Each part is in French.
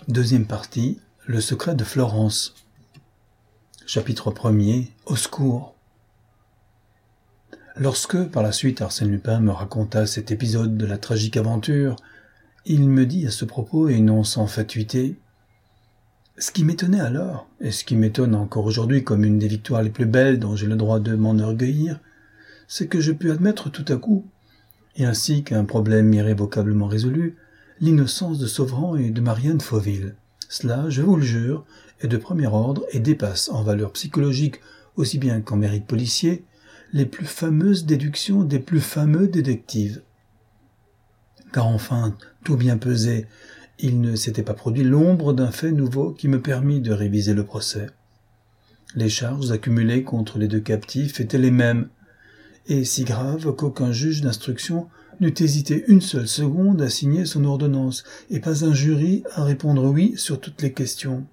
Deuxième partie, le secret de Florence. Chapitre 1er, au secours. Lorsque, par la suite, Arsène Lupin me raconta cet épisode de la tragique aventure, il me dit à ce propos, et non sans fatuité, « Ce qui m'étonnait alors, et ce qui m'étonne encore aujourd'hui comme une des victoires les plus belles dont j'ai le droit de m'enorgueillir, c'est que je pus admettre tout à coup, et ainsi qu'un problème irrévocablement résolu, l'innocence de Sauverand et de Marianne Fauville. Cela, je vous le jure, est de premier ordre et dépasse en valeur psychologique aussi bien qu'en mérite policier les plus fameuses déductions des plus fameux détectives. Car enfin, tout bien pesé, il ne s'était pas produit l'ombre d'un fait nouveau qui me permit de réviser le procès. Les charges accumulées contre les deux captifs étaient les mêmes, et si graves qu'aucun juge d'instruction n'eût hésité une seule seconde à signer son ordonnance, et pas un jury à répondre oui sur toutes les questions.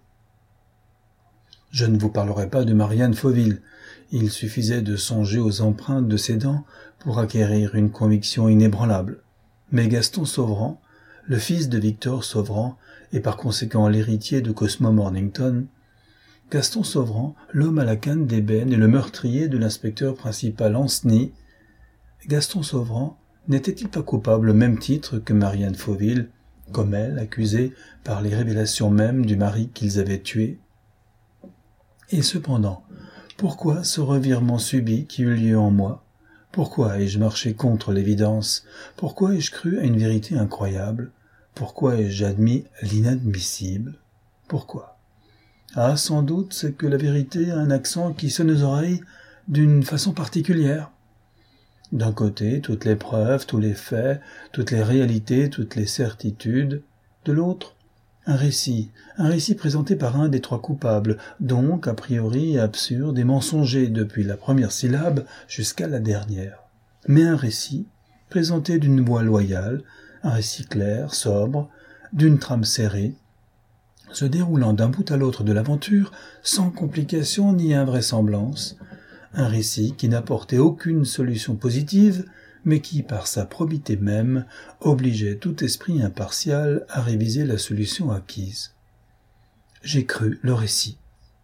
Je ne vous parlerai pas de Marianne Fauville. Il suffisait de songer aux empreintes de ses dents pour acquérir une conviction inébranlable. Mais Gaston Sauverand, le fils de Victor Sauverand, et par conséquent l'héritier de Cosmo Mornington, Gaston Sauverand, l'homme à la canne d'ébène et le meurtrier de l'inspecteur principal Ancenis, Gaston Sauverand n'était-il pas coupable au même titre que Marianne Fauville, comme elle, accusée par les révélations mêmes du mari qu'ils avaient tué? Et cependant, pourquoi ce revirement subit qui eut lieu en moi? Pourquoi ai-je marché contre l'évidence? Pourquoi ai-je cru à une vérité incroyable? Pourquoi ai-je admis l'inadmissible? Pourquoi? Ah, sans doute, c'est que la vérité a un accent qui sonne aux oreilles d'une façon particulière. D'un côté, toutes les preuves, tous les faits, toutes les réalités, toutes les certitudes. De l'autre, un récit présenté par un des trois coupables, donc a priori absurde et mensonger depuis la première syllabe jusqu'à la dernière. Mais un récit présenté d'une voix loyale, un récit clair, sobre, d'une trame serrée, se déroulant d'un bout à l'autre de l'aventure sans complication ni invraisemblance, un récit qui n'apportait aucune solution positive, mais qui, par sa probité même, obligeait tout esprit impartial à réviser la solution acquise. J'ai cru le récit.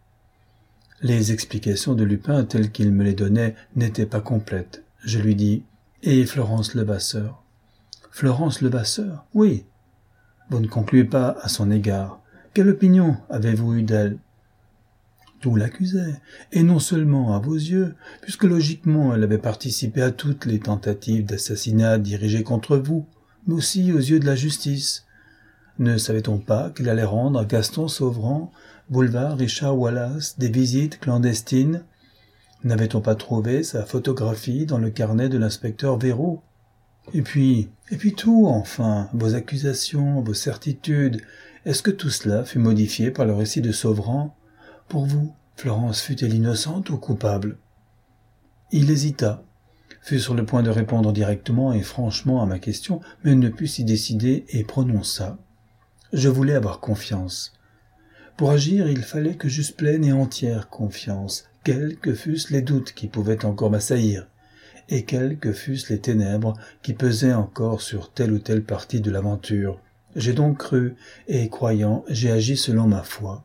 Les explications de Lupin, telles qu'il me les donnait, n'étaient pas complètes. Je lui dis « Et Florence Levasseur ?»« Florence Levasseur ? Oui. Vous ne concluez pas à son égard. Quelle opinion avez-vous eue d'elle ? Tout l'accusait, et non seulement à vos yeux, puisque logiquement elle avait participé à toutes les tentatives d'assassinat dirigées contre vous, mais aussi aux yeux de la justice. Ne savait-on pas qu'il allait rendre à Gaston Sauverand, boulevard Richard Wallace, des visites clandestines? N'avait-on pas trouvé sa photographie dans le carnet de l'inspecteur Verreau? Et puis tout, enfin, vos accusations, vos certitudes, est-ce que tout cela fut modifié par le récit de Sauverand? Pour vous, Florence fut-elle innocente ou coupable? Il hésita, fut sur le point de répondre directement et franchement à ma question, mais ne put s'y décider et prononça. Je voulais avoir confiance. Pour agir, il fallait que j'eusse pleine et entière confiance, quels que fussent les doutes qui pouvaient encore m'assaillir, et quelles que fussent les ténèbres qui pesaient encore sur telle ou telle partie de l'aventure. J'ai donc cru, et croyant, j'ai agi selon ma foi.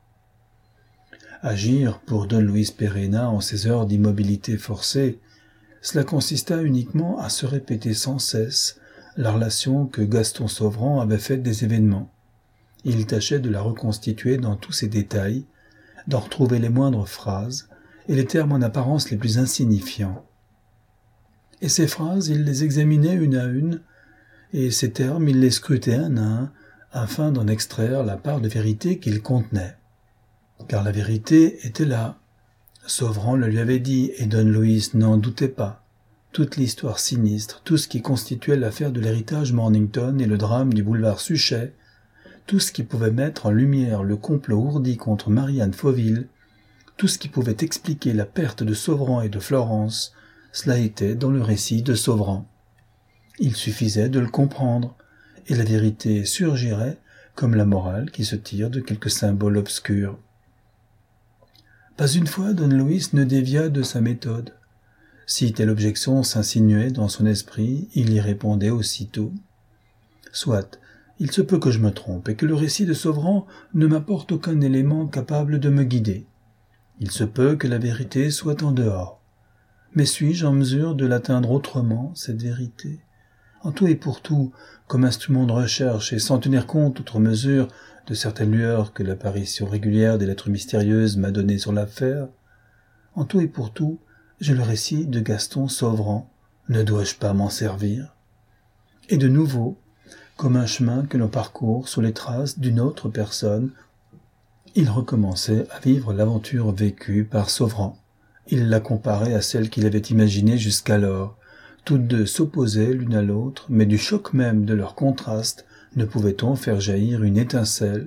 Agir pour Don Luis Pereira en ces heures d'immobilité forcée, cela consista uniquement à se répéter sans cesse la relation que Gaston Sauverand avait faite des événements. Il tâchait de la reconstituer dans tous ses détails, d'en retrouver les moindres phrases et les termes en apparence les plus insignifiants. Et ces phrases, il les examinait une à une, et ces termes, il les scrutait un à un, afin d'en extraire la part de vérité qu'ils contenaient. Car la vérité était là. Sauverand le lui avait dit, et Don Luis n'en doutait pas. Toute l'histoire sinistre, tout ce qui constituait l'affaire de l'héritage Mornington et le drame du boulevard Suchet, tout ce qui pouvait mettre en lumière le complot ourdi contre Marianne Fauville, tout ce qui pouvait expliquer la perte de Sauverand et de Florence, cela était dans le récit de Sauverand. Il suffisait de le comprendre, et la vérité surgirait comme la morale qui se tire de quelques symboles obscurs. Pas une fois Don Luis ne dévia de sa méthode. Si telle objection s'insinuait dans son esprit, il y répondait aussitôt. Soit, Il se peut que je me trompe et que le récit de Sauvran ne m'apporte aucun élément capable de me guider. Il se peut que la vérité soit en dehors. Mais suis-je en mesure de l'atteindre autrement, cette vérité ? En tout et pour tout, comme instrument de recherche et sans tenir compte outre mesure de certaines lueurs que l'apparition régulière des lettres mystérieuses m'a données sur l'affaire, en tout et pour tout, j'ai le récit de Gaston Sauvran. Ne dois-je pas m'en servir ? Et de nouveau, comme un chemin que l'on parcourt sous les traces d'une autre personne, il recommençait à vivre l'aventure vécue par Sauvran. Il la comparait à celle qu'il avait imaginée jusqu'alors. Toutes deux s'opposaient l'une à l'autre, mais du choc même de leur contraste ne pouvait-on faire jaillir une étincelle.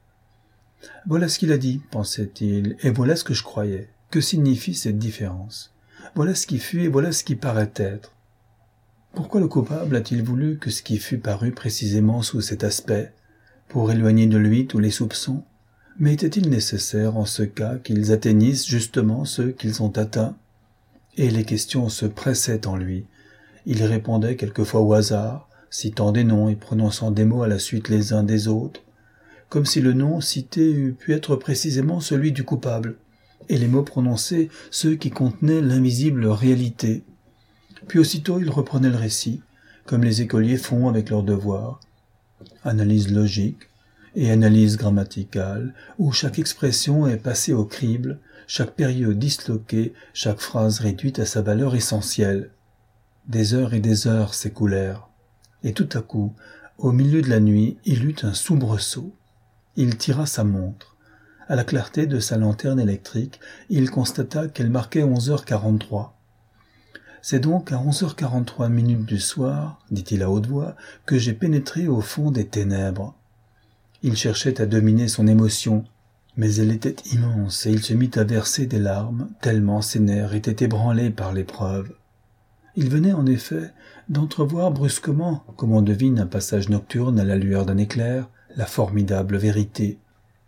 Voilà ce qu'il a dit, pensait-il, et voilà ce que je croyais. Que signifie cette différence ? Voilà ce qui fut et voilà ce qui paraît être. Pourquoi le coupable a-t-il voulu que ce qui fût paru précisément sous cet aspect, pour éloigner de lui tous les soupçons ? Mais était-il nécessaire en ce cas qu'ils atteignissent justement ceux qu'ils ont atteints ? Et les questions se pressaient en lui. Il répondait quelquefois au hasard, citant des noms et prononçant des mots à la suite les uns des autres, comme si le nom cité eût pu être précisément celui du coupable, et les mots prononcés ceux qui contenaient l'invisible réalité. Puis aussitôt il reprenait le récit, comme les écoliers font avec leurs devoirs. Analyse logique et analyse grammaticale, où chaque expression est passée au crible, chaque période disloquée, chaque phrase réduite à sa valeur essentielle. Des heures et des heures s'écoulèrent, et tout à coup, au milieu de la nuit, il eut un soubresaut. Il tira sa montre. À la clarté de sa lanterne électrique, il constata qu'elle marquait 11h43. C'est donc à 11h43 du soir, dit-il à haute voix, que j'ai pénétré au fond des ténèbres. Il cherchait à dominer son émotion, mais elle était immense et il se mit à verser des larmes, tellement ses nerfs étaient ébranlés par l'épreuve. Il venait en effet d'entrevoir brusquement, comme on devine un passage nocturne à la lueur d'un éclair, la formidable vérité.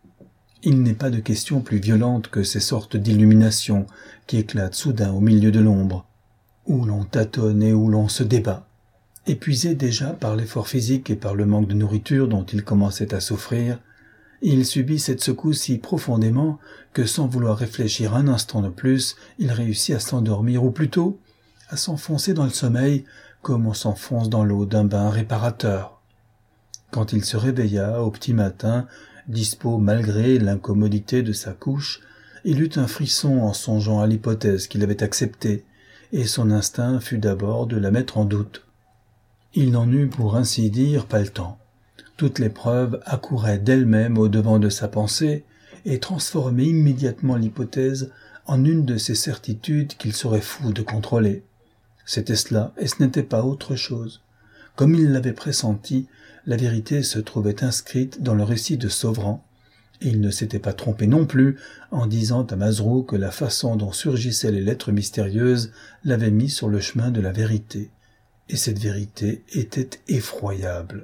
Il n'est pas de question plus violente que ces sortes d'illuminations qui éclatent soudain au milieu de l'ombre, où l'on tâtonne et où l'on se débat. Épuisé déjà par l'effort physique et par le manque de nourriture dont il commençait à souffrir, il subit cette secousse si profondément que sans vouloir réfléchir un instant de plus, il réussit à s'endormir, ou plutôt à s'enfoncer dans le sommeil comme on s'enfonce dans l'eau d'un bain réparateur. Quand il se réveilla au petit matin, dispos malgré l'incommodité de sa couche, il eut un frisson en songeant à l'hypothèse qu'il avait acceptée, et son instinct fut d'abord de la mettre en doute. Il n'en eut pour ainsi dire pas le temps. Toutes les preuves accouraient d'elles-mêmes au-devant de sa pensée et transformaient immédiatement l'hypothèse en une de ces certitudes qu'il serait fou de contrôler. C'était cela, et ce n'était pas autre chose. Comme il l'avait pressenti, la vérité se trouvait inscrite dans le récit de Sauvran, et il ne s'était pas trompé non plus en disant à Mazeroux que la façon dont surgissaient les lettres mystérieuses l'avait mis sur le chemin de la vérité, et cette vérité était effroyable.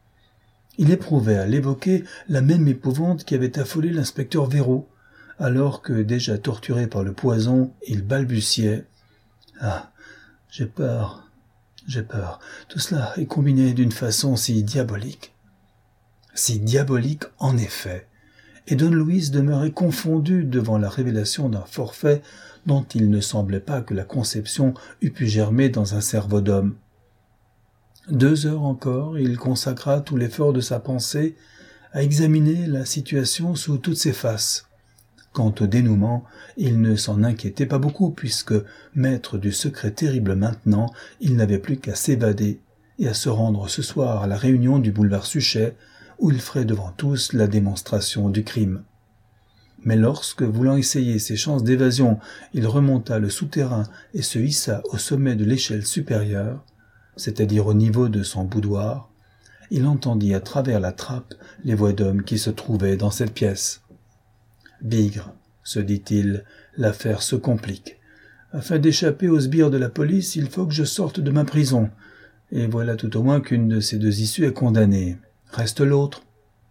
Il éprouvait à l'évoquer la même épouvante qui avait affolé l'inspecteur Verreau, alors que, déjà torturé par le poison, il balbutiait « Ah, j'ai peur, tout cela est combiné d'une façon si diabolique. » Si diabolique en effet, et Don Luis demeurait confondu devant la révélation d'un forfait dont il ne semblait pas que la conception eût pu germer dans un cerveau d'homme. 2 heures encore, il consacra tout l'effort de sa pensée à examiner la situation sous toutes ses faces. Quant au dénouement, il ne s'en inquiétait pas beaucoup, puisque, maître du secret terrible maintenant, il n'avait plus qu'à s'évader et à se rendre ce soir à la réunion du boulevard Suchet, où il ferait devant tous la démonstration du crime. Mais lorsque, voulant essayer ses chances d'évasion, il remonta le souterrain et se hissa au sommet de l'échelle supérieure, c'est-à-dire au niveau de son boudoir, il entendit à travers la trappe les voix d'hommes qui se trouvaient dans cette pièce. « Bigre, se dit-il, l'affaire se complique. Afin d'échapper aux sbires de la police, il faut que je sorte de ma prison, et voilà tout au moins qu'une de ces 2 issues est condamnée. Reste l'autre. »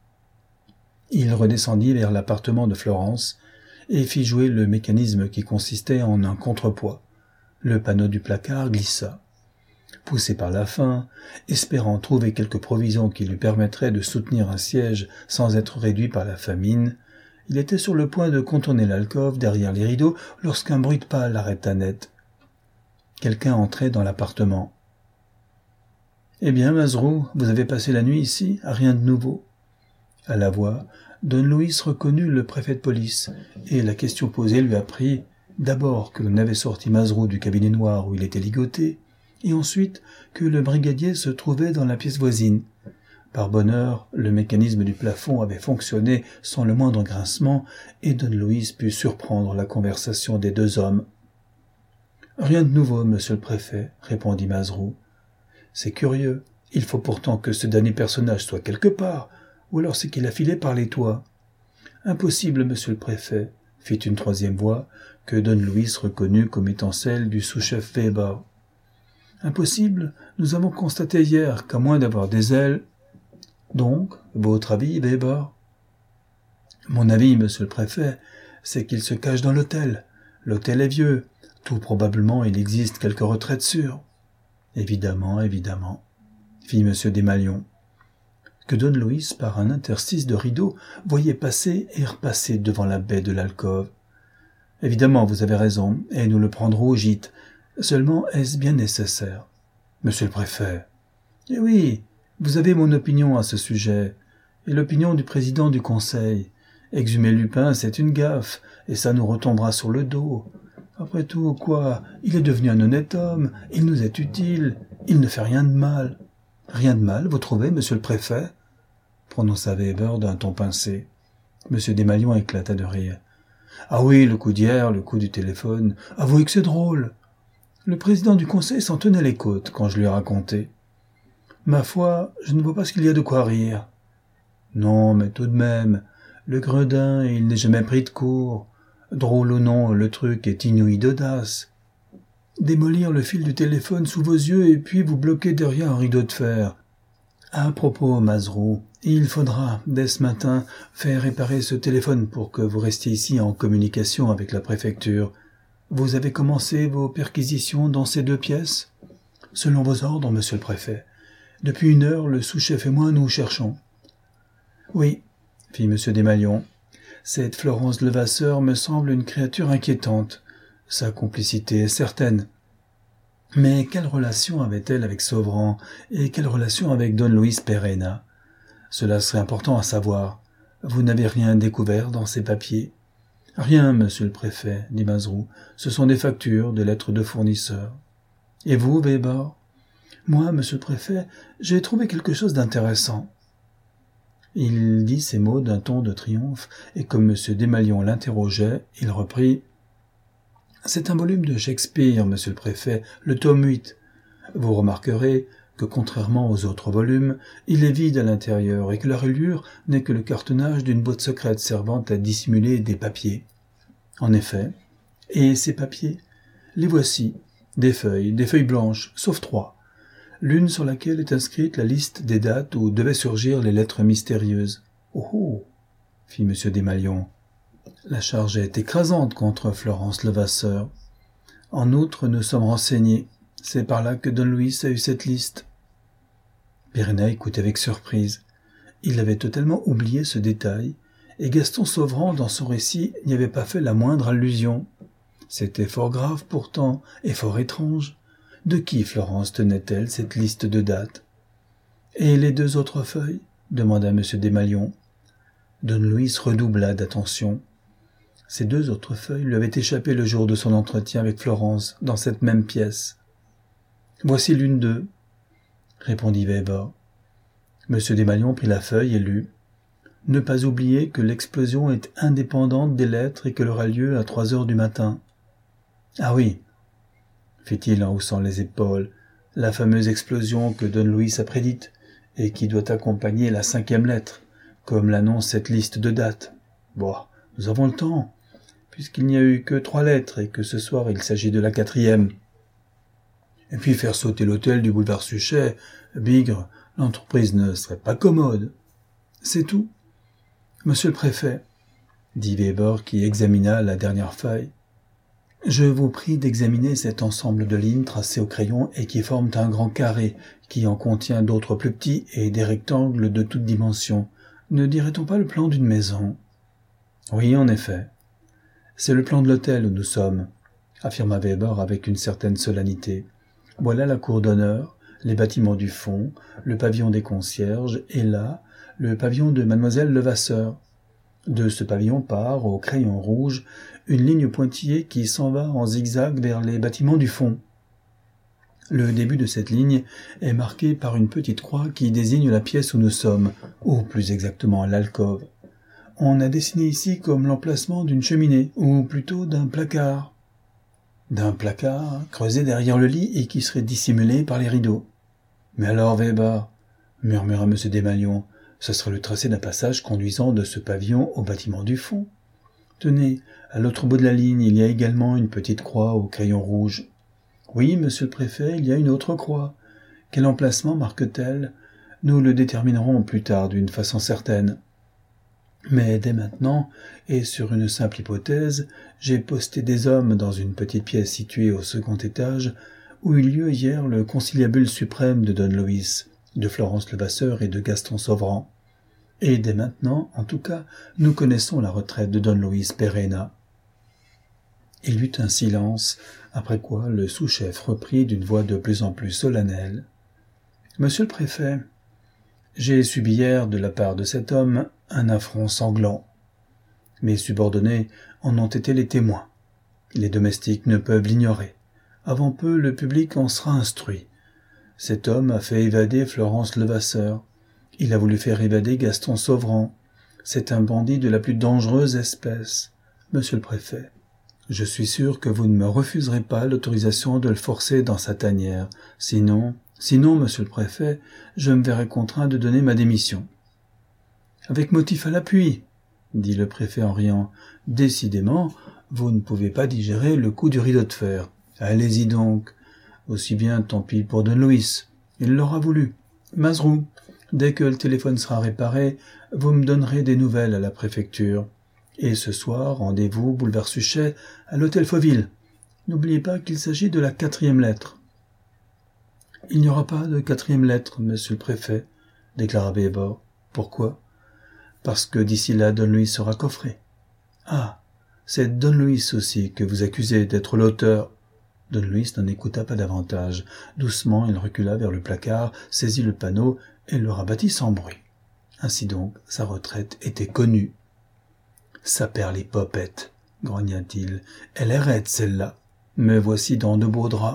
Il redescendit vers l'appartement de Florence et fit jouer le mécanisme qui consistait en un contrepoids. Le panneau du placard glissa. Poussé par la faim, espérant trouver quelques provisions qui lui permettraient de soutenir un siège sans être réduit par la famine, il était sur le point de contourner l'alcôve derrière les rideaux lorsqu'un bruit de pas l'arrêta net. Quelqu'un entrait dans l'appartement. « Eh bien, Maserou, vous avez passé la nuit ici, rien de nouveau. » À la voix, Don Luis reconnut le préfet de police, et la question posée lui apprit d'abord que l'on avait sorti Maserou du cabinet noir où il était ligoté, et ensuite que le brigadier se trouvait dans la pièce voisine. Par bonheur, le mécanisme du plafond avait fonctionné sans le moindre grincement, et Don Luis put surprendre la conversation des deux hommes. « Rien de nouveau, monsieur le préfet, » répondit Maserou. « C'est curieux, il faut pourtant que ce damné personnage soit quelque part, ou alors c'est qu'il a filé par les toits. »« Impossible, monsieur le préfet, » fit une troisième voix, que Don Luis reconnut comme étant celle du sous-chef Weber. « Impossible, nous avons constaté hier qu'à moins d'avoir des ailes... » « Donc, votre avis, Weber ? » ?»« Mon avis, monsieur le préfet, c'est qu'il se cache dans l'hôtel. L'hôtel est vieux. Tout probablement, il existe quelques retraites sûres. »« Évidemment, évidemment, » fit M. Desmalions, que Don Luis, par un interstice de rideau, voyait passer et repasser devant la baie de l'alcôve. « Évidemment, vous avez raison, et nous le prendrons au gîte. Seulement, est-ce bien nécessaire ? » ?»« Monsieur le préfet. »« Eh oui, vous avez mon opinion à ce sujet, et l'opinion du président du conseil. Exhumer Lupin, c'est une gaffe, et ça nous retombera sur le dos. Après tout, quoi, il est devenu un honnête homme, il nous est utile, il ne fait rien de mal. »« Rien de mal, vous trouvez, monsieur le préfet ?» prononça Weber d'un ton pincé. M. Desmalions éclata de rire. « Ah oui, le coup d'hier, le coup du téléphone, avouez que c'est drôle. Le président du conseil s'en tenait les côtes quand je lui ai raconté. Ma foi, je ne vois pas ce qu'il y a de quoi rire. Non, mais tout de même, le gredin, il n'est jamais pris de court. Drôle ou non, le truc est inouï d'audace. Démolir le fil du téléphone sous vos yeux et puis vous bloquer derrière un rideau de fer. À propos, Maserou, il faudra, dès ce matin, faire réparer ce téléphone pour que vous restiez ici en communication avec la préfecture. Vous avez commencé vos perquisitions dans ces deux pièces ? Selon vos ordres, monsieur le préfet. Depuis 1 heure, le sous-chef et moi, nous cherchons. Oui, fit M. Desmalions. Cette Florence Levasseur me semble une créature inquiétante. Sa complicité est certaine. Mais quelle relation avait-elle avec Sauvran et quelle relation avec Don Luis Pereira ? Cela serait important à savoir. Vous n'avez rien découvert dans ces papiers ? Rien, monsieur le préfet, dit Maserou. Ce sont des factures, des lettres de fournisseurs. Et vous, Weber ? Moi, monsieur le préfet, j'ai trouvé quelque chose d'intéressant. Il dit ces mots d'un ton de triomphe, et comme M. Desmalions l'interrogeait, il reprit « C'est un volume de Shakespeare, monsieur le préfet, le tome 8. Vous remarquerez que, contrairement aux autres volumes, il est vide à l'intérieur et que la reliure n'est que le cartonnage d'une boîte secrète servant à dissimuler des papiers. En effet, et ces papiers, les voici, des feuilles blanches, sauf 3. L'une sur laquelle est inscrite la liste des dates où devaient surgir les lettres mystérieuses. « Oh oh !» fit M. Desmalions. La charge est écrasante contre Florence Levasseur. En outre, nous sommes renseignés. C'est par là que Don Luis a eu cette liste. Pereira écoutait avec surprise. Il avait totalement oublié ce détail, et Gaston Sauvran, dans son récit, n'y avait pas fait la moindre allusion. C'était fort grave pourtant, et fort étrange. De qui Florence tenait-elle cette liste de dates ? Et les 2 autres feuilles ? Demanda M. Desmalions. Don Luis redoubla d'attention. Ces 2 autres feuilles lui avaient échappé le jour de son entretien avec Florence, dans cette même pièce. « Voici l'une d'eux, » répondit Weber. M. Desmalions prit la feuille et lut. « Ne pas oublier que l'explosion est indépendante des lettres et qu'elle aura lieu à 3 heures du matin. »« Ah oui, » fit-il en haussant les épaules, la fameuse explosion que Don Luis a prédite et qui doit accompagner la 5e lettre, comme l'annonce cette liste de dates. Bon, nous avons le temps, puisqu'il n'y a eu que 3 lettres et que ce soir il s'agit de la 4e. Et puis faire sauter l'hôtel du boulevard Suchet, bigre, l'entreprise ne serait pas commode. C'est tout. Monsieur le préfet, dit Weber qui examina la dernière feuille. Je vous prie d'examiner cet ensemble de lignes tracées au crayon et qui forment un grand carré, qui en contient d'autres plus petits et des rectangles de toutes dimensions. Ne dirait-on pas le plan d'une maison ? Oui, en effet. C'est le plan de l'hôtel où nous sommes, affirma Weber avec une certaine solennité. Voilà la cour d'honneur, les bâtiments du fond, le pavillon des concierges, et là, le pavillon de mademoiselle Levasseur. De ce pavillon part, au crayon rouge, une ligne pointillée qui s'en va en zigzag vers les bâtiments du fond. Le début de cette ligne est marqué par une petite croix qui désigne la pièce où nous sommes, ou plus exactement l'alcôve. On a dessiné ici comme l'emplacement d'une cheminée, ou plutôt d'un placard. D'un placard creusé derrière le lit et qui serait dissimulé par les rideaux. Mais alors, Weber, murmura M. Desmalions, ce serait le tracé d'un passage conduisant de ce pavillon au bâtiment du fond. Tenez, à l'autre bout de la ligne, il y a également une petite croix au crayon rouge. Oui, monsieur le préfet, il y a une autre croix. Quel emplacement marque-t-elle ? Nous le déterminerons plus tard d'une façon certaine. Mais dès maintenant, et sur une simple hypothèse, j'ai posté des hommes dans une petite pièce située au second étage, où eut lieu hier le conciliabule suprême de Don Luis, de Florence Levasseur et de Gaston Sauverand. Et dès maintenant, en tout cas, nous connaissons la retraite de Don Luis Pereira. Il y eut un silence, après quoi le sous-chef reprit d'une voix de plus en plus solennelle. « Monsieur le préfet, j'ai subi hier de la part de cet homme un affront sanglant. Mes subordonnés en ont été les témoins. Les domestiques ne peuvent l'ignorer. Avant peu, le public en sera instruit. Cet homme a fait évader Florence Levasseur. Il a voulu faire évader Gaston Sauverand. C'est un bandit de la plus dangereuse espèce. Monsieur le préfet, je suis sûr que vous ne me refuserez pas l'autorisation de le forcer dans sa tanière. Sinon, monsieur le préfet, je me verrai contraint de donner ma démission. » « Avec motif à l'appui, » dit le préfet en riant. « Décidément, vous ne pouvez pas digérer le coup du rideau de fer. Allez-y donc. Aussi bien tant pis pour Don Luis. Il l'aura voulu. Maserou, dès que le téléphone sera réparé, vous me donnerez des nouvelles à la préfecture. Et ce soir, rendez-vous, boulevard Suchet, à l'hôtel Fauville. N'oubliez pas qu'il s'agit de la 4e lettre. »« Il n'y aura pas de 4e lettre, monsieur le préfet, » déclara Weber. « Pourquoi ? » « Parce que d'ici là, Don Luis sera coffré. »« Ah, c'est Don Luis aussi que vous accusez d'être l'auteur. » Don Luis n'en écouta pas davantage. Doucement, il recula vers le placard, saisit le panneau et le rabattit sans bruit. Ainsi donc, sa retraite était connue. « Saperlipopette, » grogna-t-il, « elle est raide celle-là. Me voici dans de beaux draps. »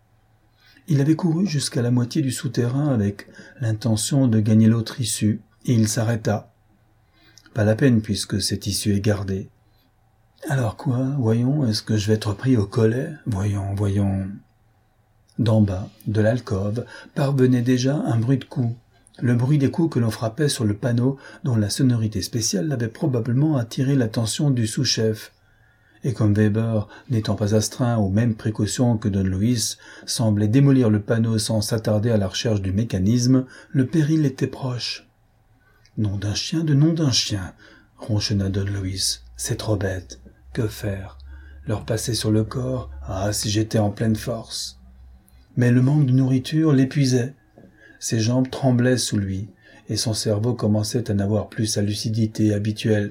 Il avait couru jusqu'à la moitié du souterrain avec l'intention de gagner l'autre issue, et il s'arrêta. Pas la peine puisque cette issue est gardée. Alors quoi, voyons, est-ce que je vais être pris au collet ? Voyons. D'en bas, de l'alcôve, parvenait déjà un bruit de coups. Le bruit des coups que l'on frappait sur le panneau dont la sonorité spéciale avait probablement attiré l'attention du sous-chef. Et comme Weber, n'étant pas astreint aux mêmes précautions que Don Luis, semblait démolir le panneau sans s'attarder à la recherche du mécanisme, le péril était proche. « Nom d'un chien de nom d'un chien !» ronchonna Don Luis. « C'est trop bête. Que faire ? Leur passer sur le corps ? Ah, si j'étais en pleine force !» Mais le manque de nourriture l'épuisait. Ses jambes tremblaient sous lui, et son cerveau commençait à n'avoir plus sa lucidité habituelle.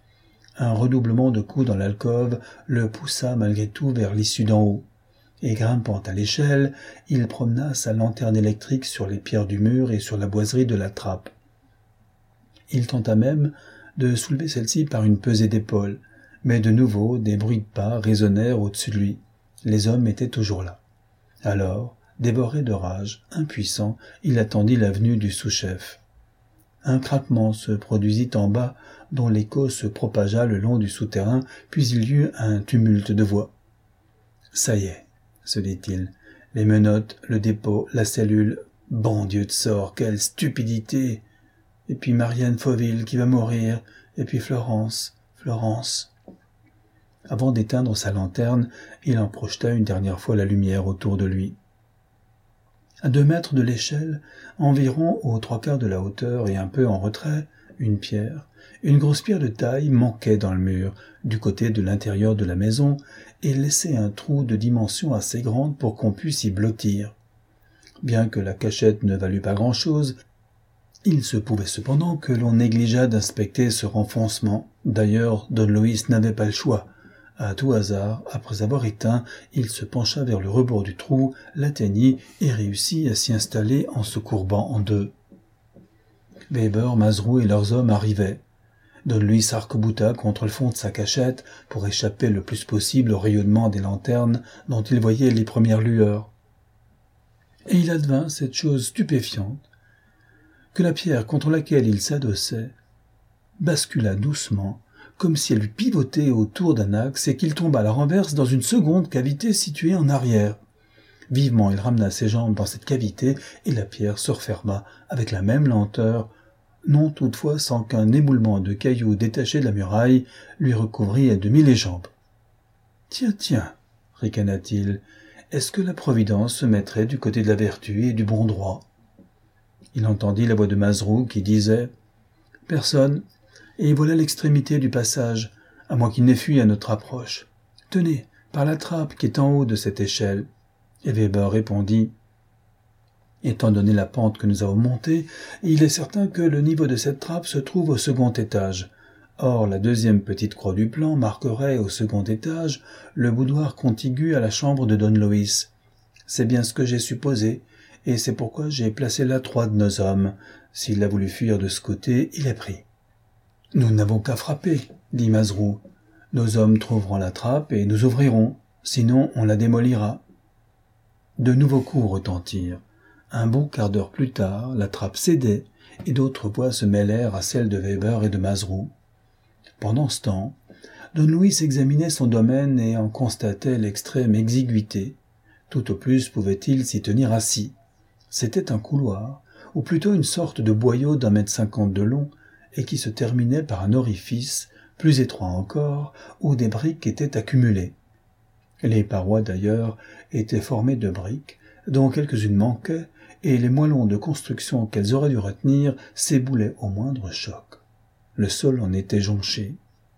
Un redoublement de coups dans l'alcôve le poussa malgré tout vers l'issue d'en haut, et grimpant à l'échelle, il promena sa lanterne électrique sur les pierres du mur et sur la boiserie de la trappe. Il tenta même de soulever celle-ci par une pesée d'épaules, mais de nouveau des bruits de pas résonnèrent au-dessus de lui. Les hommes étaient toujours là. Alors, dévoré de rage, impuissant, il attendit la venue du sous-chef. Un craquement se produisit en bas, dont l'écho se propagea le long du souterrain, puis il y eut un tumulte de voix. « Ça y est, » se dit-il, « les menottes, le dépôt, la cellule, bon Dieu de sort, quelle stupidité ! Et puis Marianne Fauville qui va mourir, et puis Florence. » Avant d'éteindre sa lanterne, il en projeta une dernière fois la lumière autour de lui. À 2 mètres de l'échelle, environ aux 3/4 de la hauteur et un peu en retrait, une pierre, une grosse pierre de taille manquait dans le mur, du côté de l'intérieur de la maison, et laissait un trou de dimension assez grande pour qu'on puisse y blottir. Bien que la cachette ne valût pas grand-chose, il se pouvait cependant que l'on négligeât d'inspecter ce renfoncement. D'ailleurs, Don Luis n'avait pas le choix. À tout hasard, après avoir éteint, il se pencha vers le rebord du trou, l'atteignit et réussit à s'y installer en se courbant en deux. Weber, Maserou et leurs hommes arrivaient. Don Luis s'arc-bouta contre le fond de sa cachette pour échapper le plus possible au rayonnement des lanternes dont il voyait les premières lueurs. Et il advint cette chose stupéfiante, que la pierre contre laquelle il s'adossait bascula doucement, comme si elle eût pivoté autour d'un axe et qu'il tomba à la renverse dans une seconde cavité située en arrière. Vivement il ramena ses jambes dans cette cavité et la pierre se referma avec la même lenteur, non toutefois sans qu'un éboulement de cailloux détachés de la muraille lui recouvrît à demi les jambes. « Tiens, ricana-t-il, est-ce que la Providence se mettrait du côté de la vertu et du bon droit ?» Il entendit la voix de Maserou qui disait « Personne, et voilà l'extrémité du passage, à moins qu'il n'ait fui à notre approche. Tenez, par la trappe qui est en haut de cette échelle. » Et Weber répondit « Étant donné la pente que nous avons montée, il est certain que le niveau de cette trappe se trouve au second étage. Or, la deuxième petite croix du plan marquerait au second étage le boudoir contigu à la chambre de Don Luis. C'est bien ce que j'ai supposé, et c'est pourquoi j'ai placé là 3 de nos hommes. S'il a voulu fuir de ce côté, il est pris. »« Nous n'avons qu'à frapper, » dit Maserou. « Nos hommes trouveront la trappe et nous ouvrirons, sinon on la démolira. » De nouveaux coups retentirent. Un bon quart d'heure plus tard, la trappe cédait, et d'autres voix se mêlèrent à celles de Weber et de Maserou. Pendant ce temps, Don Luis examinait son domaine et en constatait l'extrême exiguïté. Tout au plus pouvait-il s'y tenir assis. C'était un couloir, ou plutôt une sorte de boyau d'1,50 m de long, et qui se terminait par un orifice, plus étroit encore, où des briques étaient accumulées. Les parois, d'ailleurs, étaient formées de briques, dont quelques-unes manquaient, et les moellons de construction qu'elles auraient dû retenir s'éboulaient au moindre choc. Le sol en était jonché.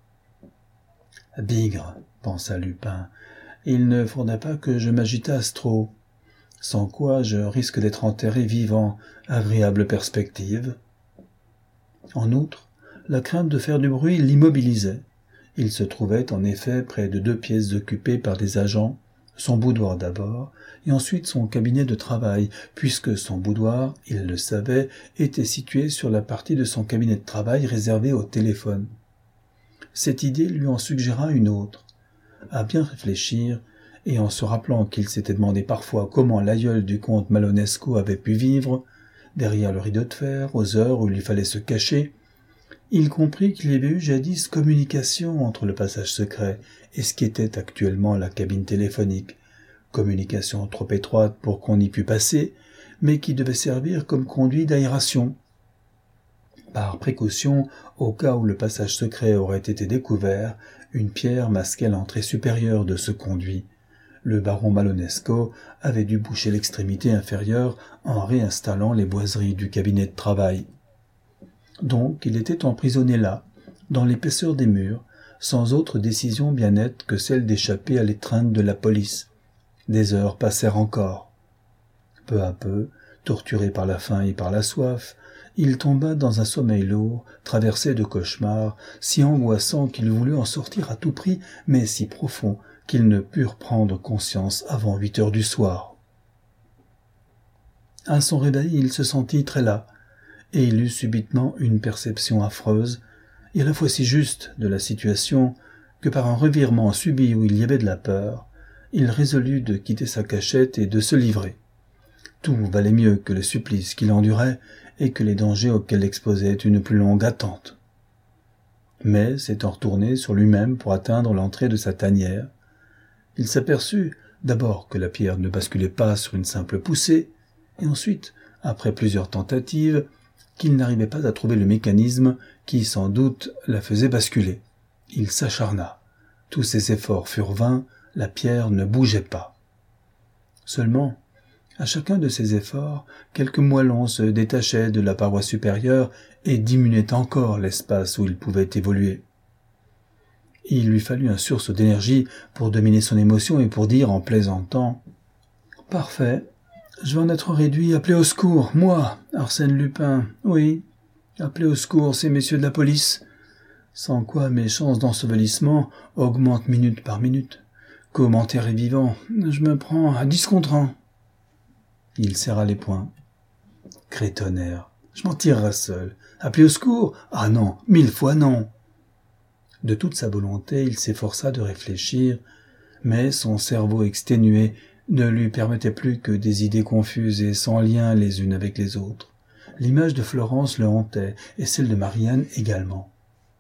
« Bigre, pensa Lupin, il ne faudrait pas que je m'agitasse trop, sans quoi je risque d'être enterré vivant, agréable perspective. » En outre, la crainte de faire du bruit l'immobilisait. Il se trouvait en effet près de 2 pièces occupées par des agents, son boudoir d'abord, et ensuite son cabinet de travail, puisque son boudoir, il le savait, était situé sur la partie de son cabinet de travail réservée au téléphone. Cette idée lui en suggéra une autre. À bien réfléchir, et en se rappelant qu'il s'était demandé parfois comment l'aïeul du comte Malonesco avait pu vivre, derrière le rideau de fer, aux heures où il fallait se cacher, il comprit qu'il y avait eu jadis communication entre le passage secret et ce qui était actuellement la cabine téléphonique, communication trop étroite pour qu'on y pût passer, mais qui devait servir comme conduit d'aération. Par précaution, au cas où le passage secret aurait été découvert, une pierre masquait l'entrée supérieure de ce conduit. Le baron Malonesco avait dû boucher l'extrémité inférieure en réinstallant les boiseries du cabinet de travail. Donc il était emprisonné là, dans l'épaisseur des murs, sans autre décision bien nette que celle d'échapper à l'étreinte de la police. Des heures passèrent encore. Peu à peu, torturé par la faim et par la soif, il tomba dans un sommeil lourd, traversé de cauchemars, si angoissants qu'il voulut en sortir à tout prix, mais si profonds qu'il ne put reprendre conscience avant 8 heures du soir. À son réveil, il se sentit très las, et il eut subitement une perception affreuse, et à la fois si juste de la situation, que par un revirement subit où il y avait de la peur, il résolut de quitter sa cachette et de se livrer. Tout valait mieux que le supplice qu'il endurait et que les dangers auxquels l'exposait une plus longue attente. Mais, s'étant retourné sur lui-même pour atteindre l'entrée de sa tanière, il s'aperçut d'abord que la pierre ne basculait pas sur une simple poussée, et ensuite, après plusieurs tentatives, qu'il n'arrivait pas à trouver le mécanisme qui, sans doute, la faisait basculer. Il s'acharna. Tous ses efforts furent vains, la pierre ne bougeait pas. Seulement, À chacun de ses efforts, quelques moellons se détachaient de la paroi supérieure et diminuaient encore l'espace où il pouvait évoluer. Il lui fallut un sursaut d'énergie pour dominer son émotion et pour dire en plaisantant « Parfait, je vais en être réduit, appelez au secours, moi, Arsène Lupin, oui, appelez au secours ces messieurs de la police, sans quoi mes chances d'ensevelissement augmentent minute par minute. Commentaire est vivant, je me prends à 10 contre 1. » Il serra les poings. « Crétonnaire, je m'en tirerai seul. Appelez au secours? Ah non, 1000 fois non. » De toute sa volonté, il s'efforça de réfléchir, mais son cerveau exténué ne lui permettait plus que des idées confuses et sans lien les unes avec les autres. L'image de Florence le hantait, et celle de Marianne également.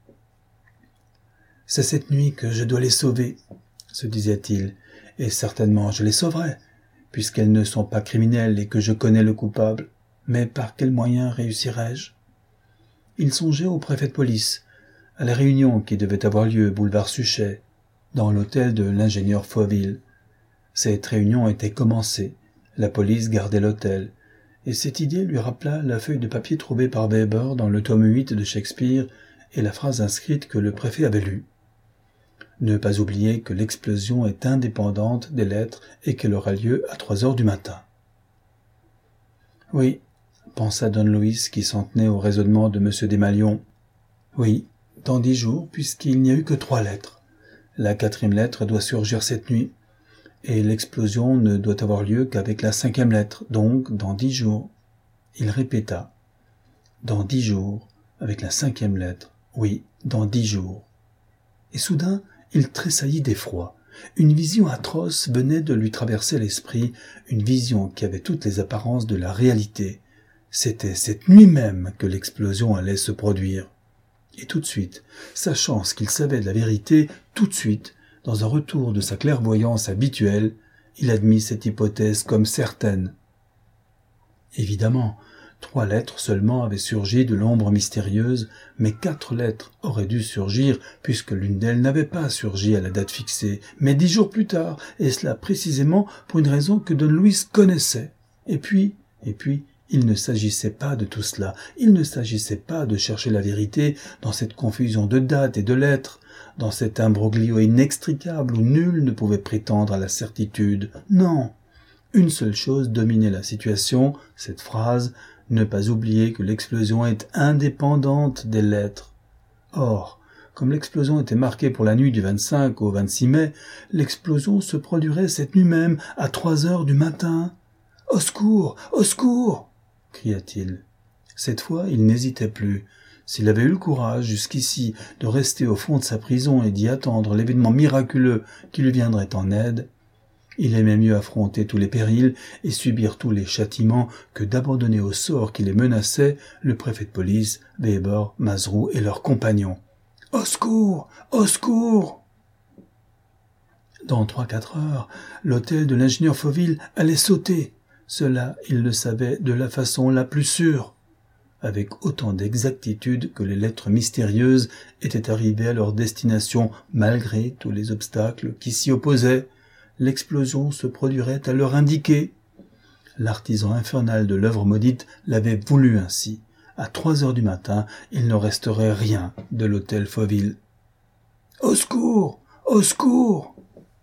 « C'est cette nuit que je dois les sauver, » se disait-il, « et certainement je les sauverai, puisqu'elles ne sont pas criminelles et que je connais le coupable. Mais par quels moyens réussirai-je » Il songeait au préfet de police, à la réunion qui devait avoir lieu boulevard Suchet, dans l'hôtel de l'ingénieur Fauville. Cette réunion était commencée, la police gardait l'hôtel, et cette idée lui rappela la feuille de papier trouvée par Weber dans le tome 8 de Shakespeare et la phrase inscrite que le préfet avait lue. Ne pas oublier que l'explosion est indépendante des lettres et qu'elle aura lieu à 3 heures du matin. Oui, pensa Don Luis qui s'en tenait au raisonnement de M. Desmalions. Oui, dans 10 jours, puisqu'il n'y a eu que 3 lettres. La 4e lettre doit surgir cette nuit, et l'explosion ne doit avoir lieu qu'avec la 5e lettre, donc dans 10 jours. Il répéta. Dans 10 jours, avec la 5e lettre. Oui, dans 10 jours. Et soudain, il tressaillit d'effroi. Une vision atroce venait de lui traverser l'esprit, une vision qui avait toutes les apparences de la réalité. C'était cette nuit même que l'explosion allait se produire. Et tout de suite, sachant ce qu'il savait de la vérité, tout de suite, dans un retour de sa clairvoyance habituelle, il admit cette hypothèse comme certaine. Évidemment, 3 lettres seulement avaient surgi de l'ombre mystérieuse, mais 4 lettres auraient dû surgir, puisque l'une d'elles n'avait pas surgi à la date fixée, mais 10 jours plus tard, et cela précisément pour une raison que Don Luis connaissait. Et puis, il ne s'agissait pas de tout cela, il ne s'agissait pas de chercher la vérité dans cette confusion de dates et de lettres, dans cet imbroglio inextricable où nul ne pouvait prétendre à la certitude. Non, une seule chose dominait la situation, cette phrase, ne pas oublier que l'explosion est indépendante des lettres. Or, comme l'explosion était marquée pour la nuit du 25 au 26 mai, l'explosion se produirait cette nuit même à 3 heures du matin. « Au secours! Au secours !» cria-t-il. Cette fois, il n'hésitait plus. S'il avait eu le courage, jusqu'ici, de rester au fond de sa prison et d'y attendre l'événement miraculeux qui lui viendrait en aide, il aimait mieux affronter tous les périls et subir tous les châtiments que d'abandonner au sort qui les menaçait le préfet de police, Weber, Mazeroux et leurs compagnons. « Au secours! Au secours !» Dans 3-4 heures, l'hôtel de l'ingénieur Fauville allait sauter. Cela, il le savait de la façon la plus sûre, avec autant d'exactitude que les lettres mystérieuses étaient arrivées à leur destination malgré tous les obstacles qui s'y opposaient. L'explosion se produirait à l'heure indiquée. L'artisan infernal de l'œuvre maudite l'avait voulu ainsi. À 3 heures du matin, il ne resterait rien de l'hôtel Fauville. « Au secours! Au secours !»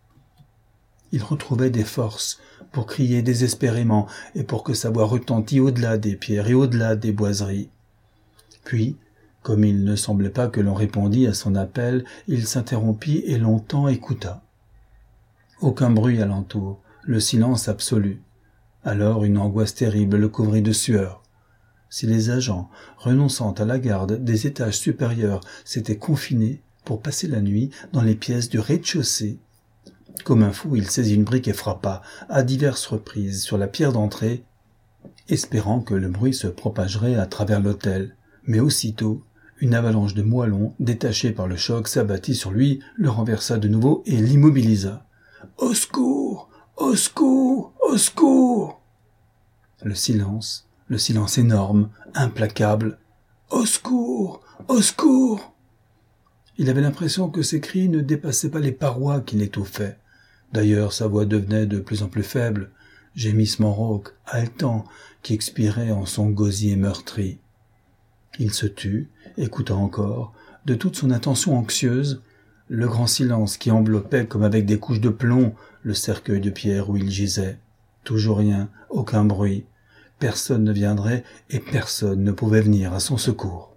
Il retrouvait des forces pour crier désespérément et pour que sa voix retentît au-delà des pierres et au-delà des boiseries. Puis, comme il ne semblait pas que l'on répondît à son appel, il s'interrompit et longtemps écouta. Aucun bruit alentour, le silence absolu. Alors une angoisse terrible le couvrit de sueur. Si les agents, renonçant à la garde des étages supérieurs, s'étaient confinés pour passer la nuit dans les pièces du rez-de-chaussée, comme un fou, il saisit une brique et frappa à diverses reprises sur la pierre d'entrée, espérant que le bruit se propagerait à travers l'hôtel. Mais aussitôt, une avalanche de moellons, détachée par le choc, s'abattit sur lui, le renversa de nouveau et l'immobilisa. « Au secours! Au secours! Au secours !» Le silence énorme, implacable. « Au secours! Au secours !» Il avait l'impression que ses cris ne dépassaient pas les parois qui l'étouffaient. D'ailleurs, sa voix devenait de plus en plus faible. gémissement rauque, haletant, qui expirait en son gosier meurtri. Il se tut, écouta encore, de toute son attention anxieuse, le grand silence qui enveloppait comme avec des couches de plomb le cercueil de pierre où il gisait. Toujours rien, aucun bruit. Personne ne viendrait et personne ne pouvait venir à son secours.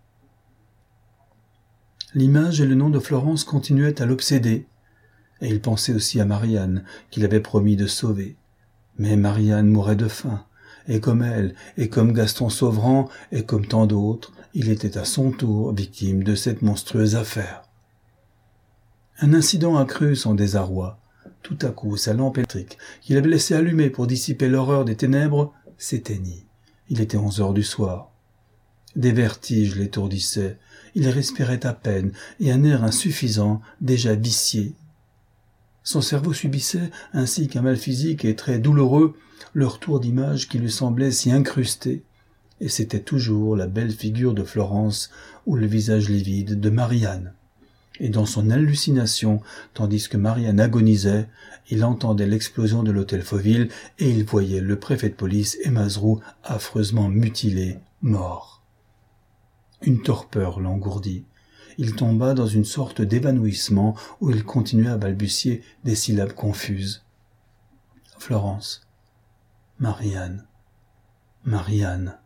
L'image et le nom de Florence continuaient à l'obséder, et il pensait aussi à Marianne, qu'il avait promis de sauver. Mais Marianne mourait de faim, et comme elle, et comme Gaston Sauverand, et comme tant d'autres, il était à son tour victime de cette monstrueuse affaire. Un incident accrut son désarroi. Tout à coup, sa lampe électrique, qu'il avait laissée allumée pour dissiper l'horreur des ténèbres, s'éteignit. Il était 11 heures du soir. Des vertiges l'étourdissaient. Il respirait à peine, et un air insuffisant, déjà vicié. Son cerveau subissait, ainsi qu'un mal physique et très douloureux, le retour d'images qui lui semblaient s'y incruster, et c'était toujours la belle figure de Florence ou le visage livide de Marianne. Et dans son hallucination, tandis que Marianne agonisait, il entendait l'explosion de l'hôtel Fauville et il voyait le préfet de police et Mazeroux affreusement mutilés, morts. Une torpeur l'engourdit. Il tomba dans une sorte d'évanouissement où il continuait à balbutier des syllabes confuses. Florence, Marianne, Marianne.